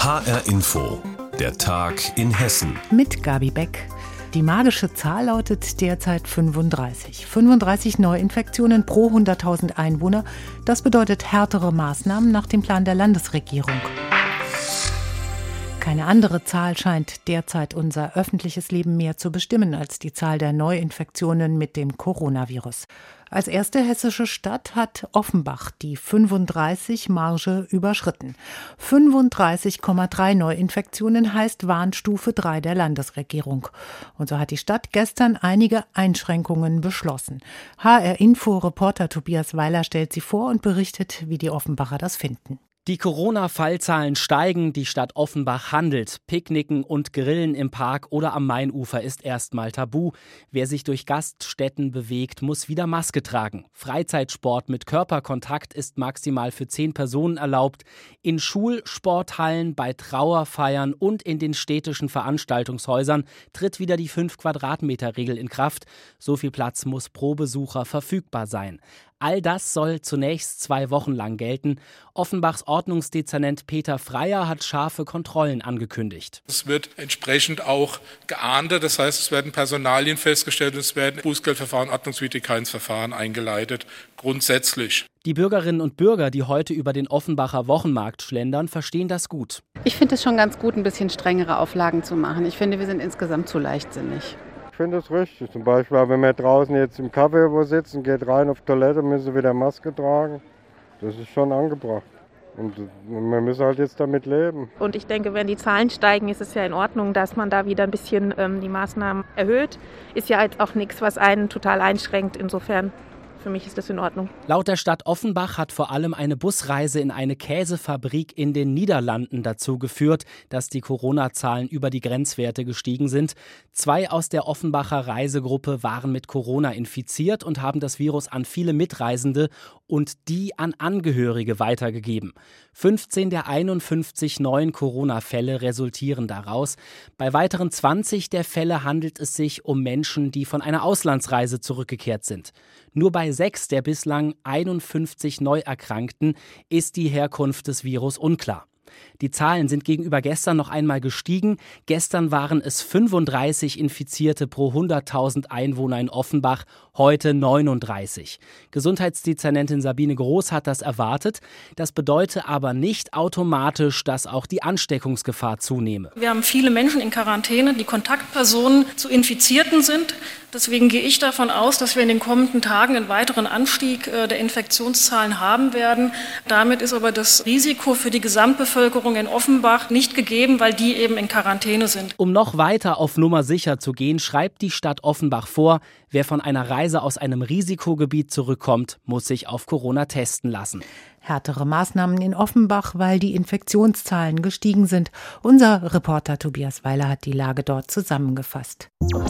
HR Info, der Tag in Hessen. Mit Gabi Beck. Die magische Zahl lautet derzeit 35. 35 Neuinfektionen pro 100.000 Einwohner. Das bedeutet härtere Maßnahmen nach dem Plan der Landesregierung. Keine andere Zahl scheint derzeit unser öffentliches Leben mehr zu bestimmen als die Zahl der Neuinfektionen mit dem Coronavirus. Als erste hessische Stadt hat Offenbach die 35-Marge überschritten. 35,3 Neuinfektionen heißt Warnstufe 3 der Landesregierung. Und so hat die Stadt gestern einige Einschränkungen beschlossen. HR-Info-Reporter Tobias Weiler stellt sie vor und berichtet, wie die Offenbacher das finden. Die Corona-Fallzahlen steigen, die Stadt Offenbach handelt. Picknicken und Grillen im Park oder am Mainufer ist erstmal tabu. Wer sich durch Gaststätten bewegt, muss wieder Maske tragen. Freizeitsport mit Körperkontakt ist maximal für 10 Personen erlaubt. In Schulsporthallen, bei Trauerfeiern und in den städtischen Veranstaltungshäusern tritt wieder die 5-Quadratmeter-Regel in Kraft. So viel Platz muss pro Besucher verfügbar sein. All das soll zunächst 2 Wochen lang gelten. Offenbachs Ordnungsdezernent Peter Freier hat scharfe Kontrollen angekündigt. Es wird entsprechend auch geahndet, das heißt, es werden Personalien festgestellt und es werden Bußgeldverfahren, Ordnungswidrigkeitsverfahren eingeleitet, grundsätzlich. Die Bürgerinnen und Bürger, die heute über den Offenbacher Wochenmarkt schlendern, verstehen das gut. Ich finde es schon ganz gut, ein bisschen strengere Auflagen zu machen. Ich finde, wir sind insgesamt zu leichtsinnig. Ich finde das richtig. Zum Beispiel, wenn wir draußen jetzt im Café wo sitzen, geht rein auf Toilette, müssen wieder Maske tragen. Das ist schon angebracht. Und wir müssen halt jetzt damit leben. Und ich denke, wenn die Zahlen steigen, ist es ja in Ordnung, dass man da wieder ein bisschen die Maßnahmen erhöht. Ist ja jetzt auch nichts, was einen total einschränkt. Insofern, für mich ist das in Ordnung. Laut der Stadt Offenbach hat vor allem eine Busreise in eine Käsefabrik in den Niederlanden dazu geführt, dass die Corona-Zahlen über die Grenzwerte gestiegen sind. 2 aus der Offenbacher Reisegruppe waren mit Corona infiziert und haben das Virus an viele Mitreisende und die an Angehörige weitergegeben. 15 der 51 neuen Corona-Fälle resultieren daraus. Bei weiteren 20 der Fälle handelt es sich um Menschen, die von einer Auslandsreise zurückgekehrt sind. Nur bei 6 der bislang 51 Neuerkrankten ist die Herkunft des Virus unklar. Die Zahlen sind gegenüber gestern noch einmal gestiegen. Gestern waren es 35 Infizierte pro 100.000 Einwohner in Offenbach, heute 39. Gesundheitsdezernentin Sabine Groß hat das erwartet. Das bedeutet aber nicht automatisch, dass auch die Ansteckungsgefahr zunehme. Wir haben viele Menschen in Quarantäne, die Kontaktpersonen zu Infizierten sind. Deswegen gehe ich davon aus, dass wir in den kommenden Tagen einen weiteren Anstieg der Infektionszahlen haben werden. Damit ist aber das Risiko für die Gesamtbevölkerung in Offenbach nicht gegeben, weil die eben in Quarantäne sind. Um noch weiter auf Nummer sicher zu gehen, schreibt die Stadt Offenbach vor, wer von einer Reise aus einem Risikogebiet zurückkommt, muss sich auf Corona testen lassen. Härtere Maßnahmen in Offenbach, weil die Infektionszahlen gestiegen sind. Unser Reporter Tobias Weiler hat die Lage dort zusammengefasst.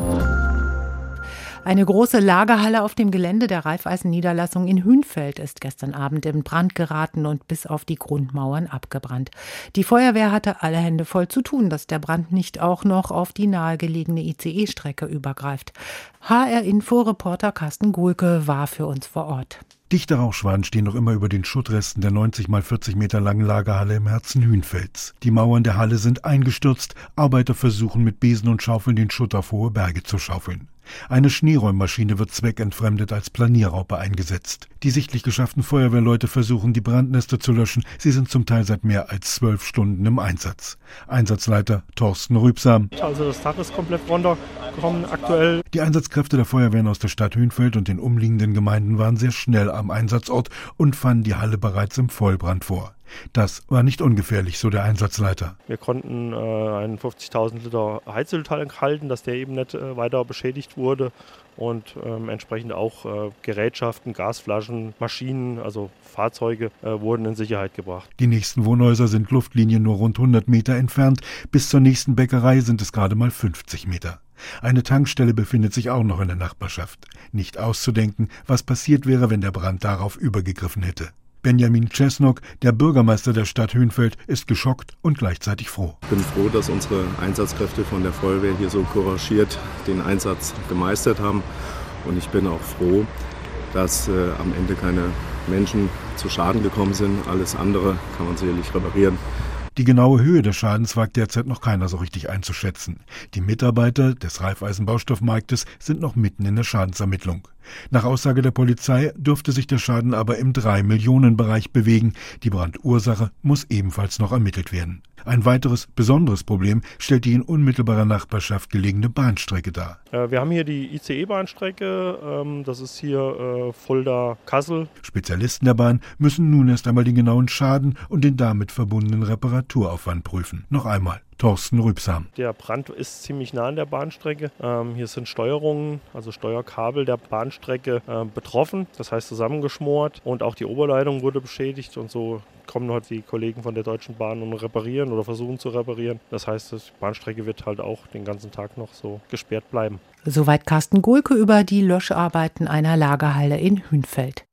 Eine große Lagerhalle auf dem Gelände der Raiffeisen-Niederlassung in Hünfeld ist gestern Abend in Brand geraten und bis auf die Grundmauern abgebrannt. Die Feuerwehr hatte alle Hände voll zu tun, dass der Brand nicht auch noch auf die nahegelegene ICE-Strecke übergreift. HR-Info-Reporter Carsten Guhlke war für uns vor Ort. Dichte Rauchschwaden stehen noch immer über den Schuttresten der 90 mal 40 Meter langen Lagerhalle im Herzen Hünfelds. Die Mauern der Halle sind eingestürzt, Arbeiter versuchen mit Besen und Schaufeln den Schutt auf hohe Berge zu schaufeln. Eine Schneeräummaschine wird zweckentfremdet als Planierraupe eingesetzt. Die sichtlich geschafften Feuerwehrleute versuchen, die Brandnester zu löschen. Sie sind zum Teil seit mehr als 12 Stunden im Einsatz. Einsatzleiter Thorsten Rübsam. Also das Dach ist komplett runtergekommen aktuell. Die Einsatzkräfte der Feuerwehren aus der Stadt Hünfeld und den umliegenden Gemeinden waren sehr schnell am Einsatzort und fanden die Halle bereits im Vollbrand vor. Das war nicht ungefährlich, so der Einsatzleiter. Wir konnten einen 50.000 Liter Heizöltank halten, dass der eben nicht weiter beschädigt wurde. Und entsprechend auch Gerätschaften, Gasflaschen, Maschinen, also Fahrzeuge wurden in Sicherheit gebracht. Die nächsten Wohnhäuser sind Luftlinien nur rund 100 Meter entfernt. Bis zur nächsten Bäckerei sind es gerade mal 50 Meter. Eine Tankstelle befindet sich auch noch in der Nachbarschaft. Nicht auszudenken, was passiert wäre, wenn der Brand darauf übergegriffen hätte. Benjamin Czesnok, der Bürgermeister der Stadt Hünfeld, ist geschockt und gleichzeitig froh. Ich bin froh, dass unsere Einsatzkräfte von der Feuerwehr hier so couragiert den Einsatz gemeistert haben. Und ich bin auch froh, dass am Ende keine Menschen zu Schaden gekommen sind. Alles andere kann man sicherlich reparieren. Die genaue Höhe des Schadens wagt derzeit noch keiner so richtig einzuschätzen. Die Mitarbeiter des Raiffeisen-Baustoffmarktes sind noch mitten in der Schadensermittlung. Nach Aussage der Polizei dürfte sich der Schaden aber im 3-Millionen-Bereich bewegen. Die Brandursache muss ebenfalls noch ermittelt werden. Ein weiteres besonderes Problem stellt die in unmittelbarer Nachbarschaft gelegene Bahnstrecke dar. Wir haben hier die ICE-Bahnstrecke, das ist hier Fulda-Kassel. Spezialisten der Bahn müssen nun erst einmal den genauen Schaden und den damit verbundenen Reparaturaufwand prüfen. Noch einmal. Thorsten Rübsam. Der Brand ist ziemlich nah an der Bahnstrecke. Hier sind Steuerungen, also Steuerkabel der Bahnstrecke betroffen, das heißt zusammengeschmort, und auch die Oberleitung wurde beschädigt, und so kommen heute die Kollegen von der Deutschen Bahn und reparieren oder versuchen zu reparieren. Das heißt, die Bahnstrecke wird halt auch den ganzen Tag noch so gesperrt bleiben. Soweit Carsten Gohlke über die Löscharbeiten einer Lagerhalle in Hünfeld.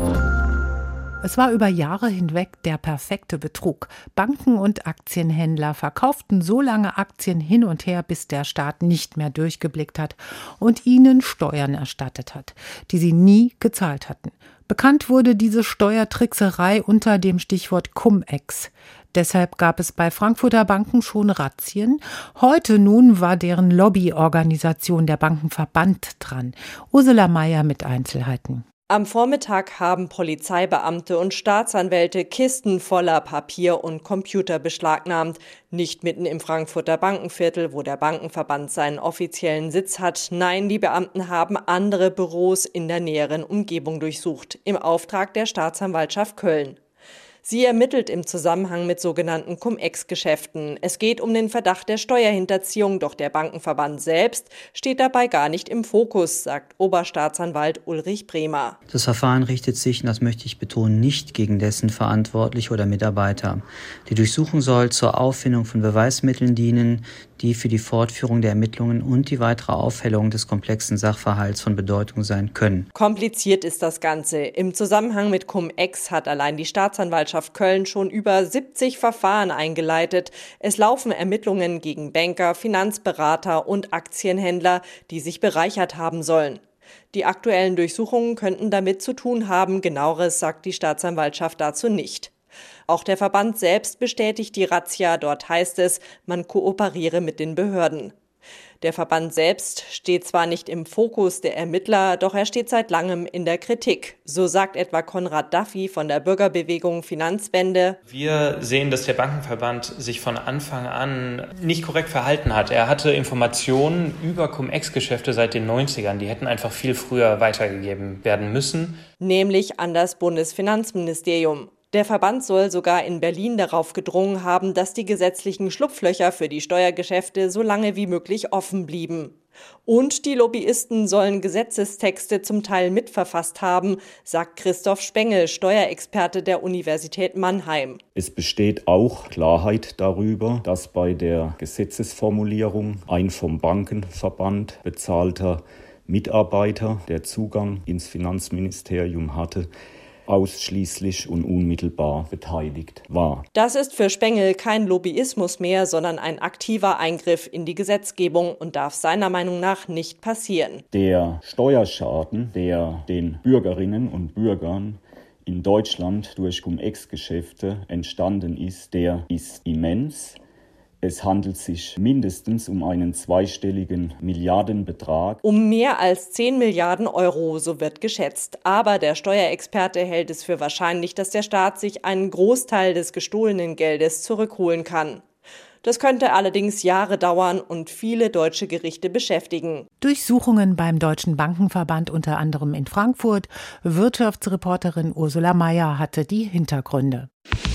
Es war über Jahre hinweg der perfekte Betrug. Banken und Aktienhändler verkauften so lange Aktien hin und her, bis der Staat nicht mehr durchgeblickt hat und ihnen Steuern erstattet hat, die sie nie gezahlt hatten. Bekannt wurde diese Steuertrickserei unter dem Stichwort Cum-Ex. Deshalb gab es bei Frankfurter Banken schon Razzien. Heute nun war deren Lobbyorganisation der Bankenverband dran. Ursula Meier mit Einzelheiten. Am Vormittag haben Polizeibeamte und Staatsanwälte Kisten voller Papier und Computer beschlagnahmt. Nicht mitten im Frankfurter Bankenviertel, wo der Bankenverband seinen offiziellen Sitz hat. Nein, die Beamten haben andere Büros in der näheren Umgebung durchsucht, im Auftrag der Staatsanwaltschaft Köln. Sie ermittelt im Zusammenhang mit sogenannten Cum-Ex-Geschäften. Es geht um den Verdacht der Steuerhinterziehung, doch der Bankenverband selbst steht dabei gar nicht im Fokus, sagt Oberstaatsanwalt Ulrich Bremer. Das Verfahren richtet sich, und das möchte ich betonen, nicht gegen dessen Verantwortliche oder Mitarbeiter. Die Durchsuchung soll zur Auffindung von Beweismitteln dienen, die für die Fortführung der Ermittlungen und die weitere Aufhellung des komplexen Sachverhalts von Bedeutung sein können. Kompliziert ist das Ganze. Im Zusammenhang mit Cum-Ex hat allein die Staatsanwaltschaft Köln schon über 70 Verfahren eingeleitet. Es laufen Ermittlungen gegen Banker, Finanzberater und Aktienhändler, die sich bereichert haben sollen. Die aktuellen Durchsuchungen könnten damit zu tun haben. Genaueres sagt die Staatsanwaltschaft dazu nicht. Auch der Verband selbst bestätigt die Razzia. Dort heißt es, man kooperiere mit den Behörden. Der Verband selbst steht zwar nicht im Fokus der Ermittler, doch er steht seit langem in der Kritik. So sagt etwa Konrad Duffy von der Bürgerbewegung Finanzwende. Wir sehen, dass der Bankenverband sich von Anfang an nicht korrekt verhalten hat. Er hatte Informationen über Cum-Ex-Geschäfte seit den 90ern. Die hätten einfach viel früher weitergegeben werden müssen. Nämlich an das Bundesfinanzministerium. Der Verband soll sogar in Berlin darauf gedrungen haben, dass die gesetzlichen Schlupflöcher für die Steuergeschäfte so lange wie möglich offen blieben. Und die Lobbyisten sollen Gesetzestexte zum Teil mitverfasst haben, sagt Christoph Spengel, Steuerexperte der Universität Mannheim. Es besteht auch Klarheit darüber, dass bei der Gesetzesformulierung ein vom Bankenverband bezahlter Mitarbeiter, der Zugang ins Finanzministerium hatte, ausschließlich und unmittelbar beteiligt war. Das ist für Spengel kein Lobbyismus mehr, sondern ein aktiver Eingriff in die Gesetzgebung und darf seiner Meinung nach nicht passieren. Der Steuerschaden, der den Bürgerinnen und Bürgern in Deutschland durch Cum-Ex-Geschäfte entstanden ist, der ist immens. Es handelt sich mindestens um einen zweistelligen Milliardenbetrag. Um mehr als 10 Milliarden Euro, so wird geschätzt. Aber der Steuerexperte hält es für wahrscheinlich, dass der Staat sich einen Großteil des gestohlenen Geldes zurückholen kann. Das könnte allerdings Jahre dauern und viele deutsche Gerichte beschäftigen. Durchsuchungen beim Deutschen Bankenverband, unter anderem in Frankfurt. Wirtschaftsreporterin Ursula Meier hatte die Hintergründe.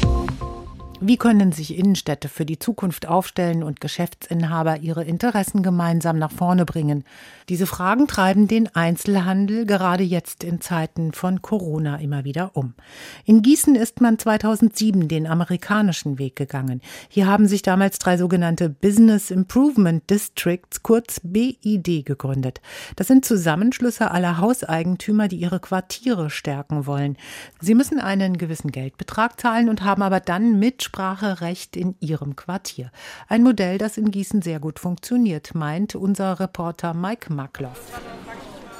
Wie können sich Innenstädte für die Zukunft aufstellen und Geschäftsinhaber ihre Interessen gemeinsam nach vorne bringen? Diese Fragen treiben den Einzelhandel gerade jetzt in Zeiten von Corona immer wieder um. In Gießen ist man 2007 den amerikanischen Weg gegangen. Hier haben sich damals 3 sogenannte Business Improvement Districts, kurz BID, gegründet. Das sind Zusammenschlüsse aller Hauseigentümer, die ihre Quartiere stärken wollen. Sie müssen einen gewissen Geldbetrag zahlen und haben aber dann Mitspracherecht in ihrem Quartier. Ein Modell, das in Gießen sehr gut funktioniert, meint unser Reporter Mike Makloff.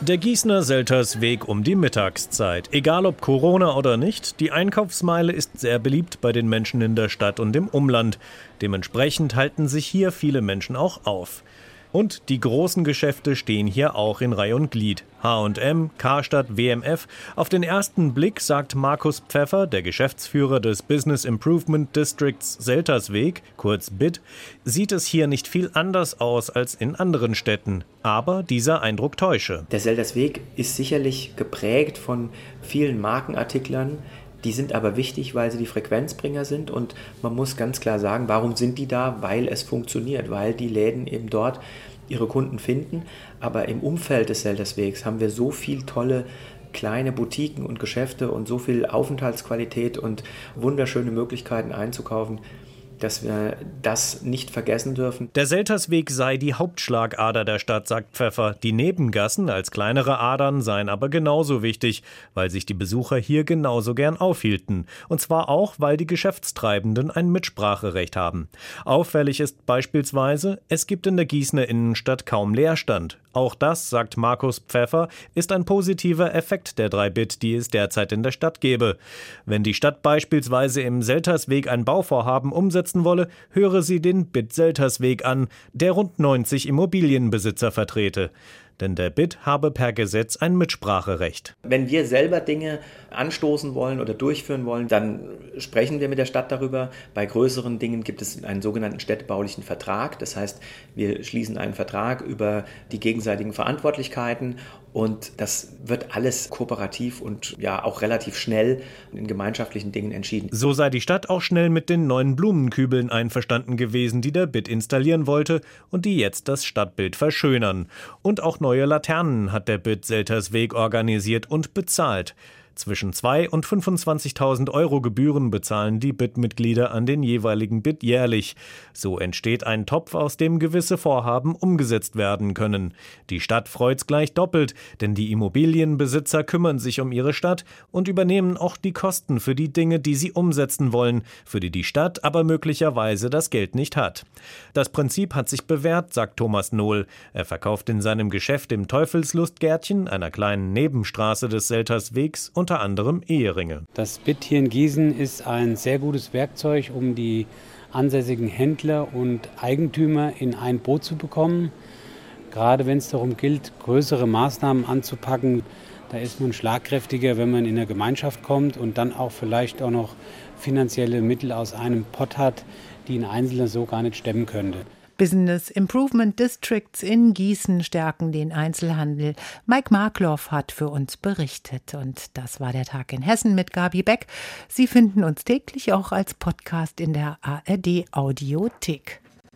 Der Gießener Seltersweg um die Mittagszeit. Egal ob Corona oder nicht, die Einkaufsmeile ist sehr beliebt bei den Menschen in der Stadt und im Umland. Dementsprechend halten sich hier viele Menschen auch auf. Und die großen Geschäfte stehen hier auch in Reih und Glied. H&M, Karstadt, WMF. Auf den ersten Blick, sagt Markus Pfeffer, der Geschäftsführer des Business Improvement Districts Seltersweg, kurz BID, sieht es hier nicht viel anders aus als in anderen Städten. Aber dieser Eindruck täusche. Der Seltersweg ist sicherlich geprägt von vielen Markenartiklern. Die sind aber wichtig, weil sie die Frequenzbringer sind, und man muss ganz klar sagen, warum sind die da? Weil es funktioniert, weil die Läden eben dort ihre Kunden finden. Aber im Umfeld des Selterswegs haben wir so viel tolle kleine Boutiquen und Geschäfte und so viel Aufenthaltsqualität und wunderschöne Möglichkeiten einzukaufen, dass wir das nicht vergessen dürfen. Der Seltersweg sei die Hauptschlagader der Stadt, sagt Pfeffer. Die Nebengassen als kleinere Adern seien aber genauso wichtig, weil sich die Besucher hier genauso gern aufhielten. Und zwar auch, weil die Geschäftstreibenden ein Mitspracherecht haben. Auffällig ist beispielsweise, es gibt in der Gießener Innenstadt kaum Leerstand. Auch das, sagt Markus Pfeffer, ist ein positiver Effekt der 3 BID, die es derzeit in der Stadt gäbe. Wenn die Stadt beispielsweise im Seltersweg ein Bauvorhaben umsetzen wolle, höre sie den BID Seltersweg an, der rund 90 Immobilienbesitzer vertrete. Denn der BID habe per Gesetz ein Mitspracherecht. Wenn wir selber Dinge anstoßen wollen oder durchführen wollen, dann sprechen wir mit der Stadt darüber. Bei größeren Dingen gibt es einen sogenannten städtebaulichen Vertrag. Das heißt, wir schließen einen Vertrag über die gegenseitigen Verantwortlichkeiten, und das wird alles kooperativ und ja auch relativ schnell in gemeinschaftlichen Dingen entschieden. So sei die Stadt auch schnell mit den neuen Blumenkübeln einverstanden gewesen, die der BID installieren wollte und die jetzt das Stadtbild verschönern. Und auch neue Laternen hat der BID Seltersweg organisiert und bezahlt. Zwischen 2.000 und 25.000 Euro Gebühren bezahlen die BID-Mitglieder an den jeweiligen BID jährlich. So entsteht ein Topf, aus dem gewisse Vorhaben umgesetzt werden können. Die Stadt freut's gleich doppelt, denn die Immobilienbesitzer kümmern sich um ihre Stadt und übernehmen auch die Kosten für die Dinge, die sie umsetzen wollen, für die die Stadt aber möglicherweise das Geld nicht hat. Das Prinzip hat sich bewährt, sagt Thomas Nohl. Er verkauft in seinem Geschäft im Teufelslustgärtchen, einer kleinen Nebenstraße des Selterswegs, unter anderem Eheringe. Das BID hier in Gießen ist ein sehr gutes Werkzeug, um die ansässigen Händler und Eigentümer in ein Boot zu bekommen. Gerade wenn es darum gilt, größere Maßnahmen anzupacken, da ist man schlagkräftiger, wenn man in eine Gemeinschaft kommt und dann auch vielleicht auch noch finanzielle Mittel aus einem Pott hat, die ein Einzelner so gar nicht stemmen könnte. Business Improvement Districts in Gießen stärken den Einzelhandel. Mike Markloff hat für uns berichtet. Und das war der Tag in Hessen mit Gabi Beck. Sie finden uns täglich auch als Podcast in der ARD Audiothek.